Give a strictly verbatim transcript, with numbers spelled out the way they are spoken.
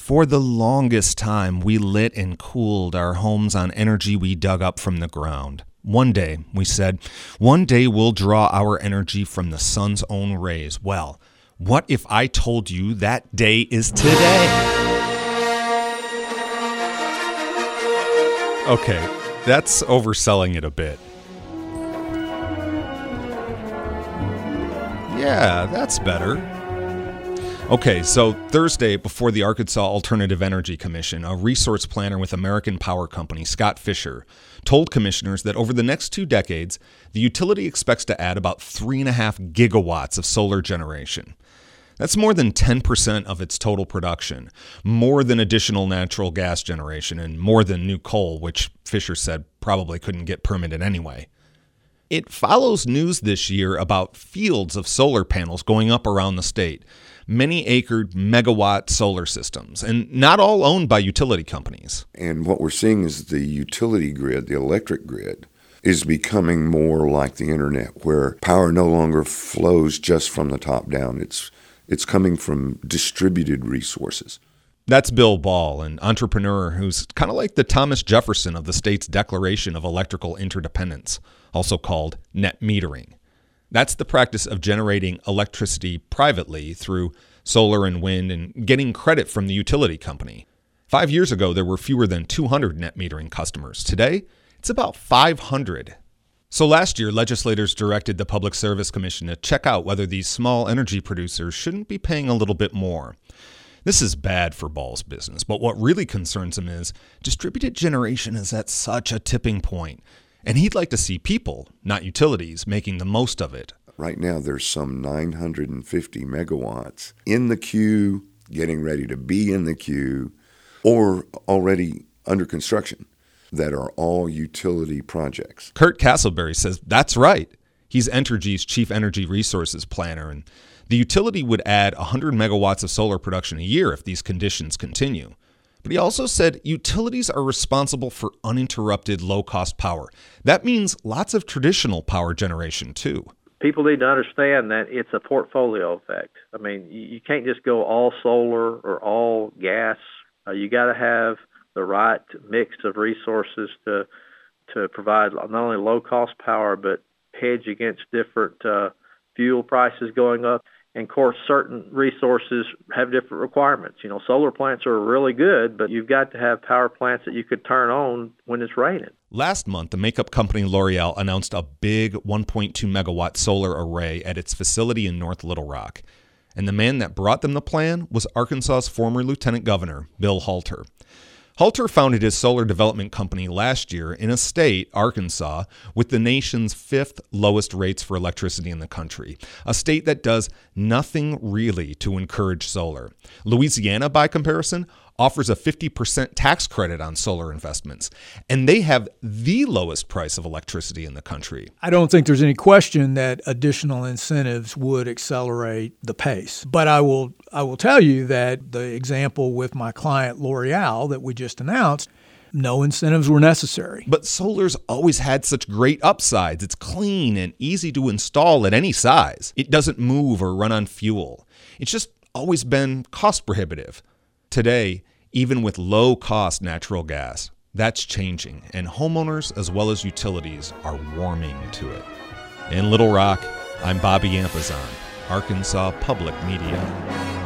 For the longest time, we lit and cooled our homes on energy we dug up from the ground. One day, we said, one day we'll draw our energy from the sun's own rays. Well, what if I told you that day is today? Okay, that's overselling it a bit. Yeah, that's better. Okay, so Thursday, before the Arkansas Alternative Energy Commission, a resource planner with American Power Company, Scott Fisher, told commissioners that over the next two decades, the utility expects to add about three and a half gigawatts of solar generation. That's more than ten percent of its total production, more than additional natural gas generation, and more than new coal, which Fisher said probably couldn't get permitted anyway. It follows news this year about fields of solar panels going up around the state, many-acred megawatt solar systems, and not all owned by utility companies. And what we're seeing is the utility grid, the electric grid, is becoming more like the internet, where power no longer flows just from the top down. It's It's coming from distributed resources. That's Bill Ball, an entrepreneur who's kind of like the Thomas Jefferson of the state's Declaration of Electrical Interdependence, also called net metering. That's the practice of generating electricity privately through solar and wind and getting credit from the utility company. Five years ago, there were fewer than two hundred net metering customers. Today, it's about five hundred. So last year, legislators directed the Public Service Commission to check out whether these small energy producers shouldn't be paying a little bit more. This is bad for Ball's business, but what really concerns him is distributed generation is at such a tipping point, and he'd like to see people, not utilities, making the most of it. Right now, there's some nine hundred fifty megawatts in the queue, getting ready to be in the queue, or already under construction, that are all utility projects. Kurt Castleberry says that's right. He's Entergy's chief energy resources planner, and the utility would add one hundred megawatts of solar production a year if these conditions continue. But he also said utilities are responsible for uninterrupted low-cost power. That means lots of traditional power generation, too. People need to understand that it's a portfolio effect. I mean, you can't just go all solar or all gas. Uh, you got to have the right mix of resources to to provide not only low-cost power, but hedge against different uh, fuel prices going up. And, of course, certain resources have different requirements. You know, solar plants are really good, but you've got to have power plants that you could turn on when it's raining. Last month, the makeup company L'Oreal announced a big one point two megawatt solar array at its facility in North Little Rock. And the man that brought them the plan was Arkansas's former lieutenant governor, Bill Halter. Halter founded his solar development company last year in a state, Arkansas, with the nation's fifth lowest rates for electricity in the country, a state that does nothing really to encourage solar. Louisiana, by comparison, offers a fifty percent tax credit on solar investments, and they have the lowest price of electricity in the country. I don't think there's any question that additional incentives would accelerate the pace. But I will I will tell you that the example with my client L'Oreal that we just announced, no incentives were necessary. But solar's always had such great upsides. It's clean and easy to install at any size. It doesn't move or run on fuel. It's just always been cost prohibitive. Today, even with low-cost natural gas, that's changing, and homeowners as well as utilities are warming to it. In Little Rock, I'm Bobby Ampazan, Arkansas Public Media.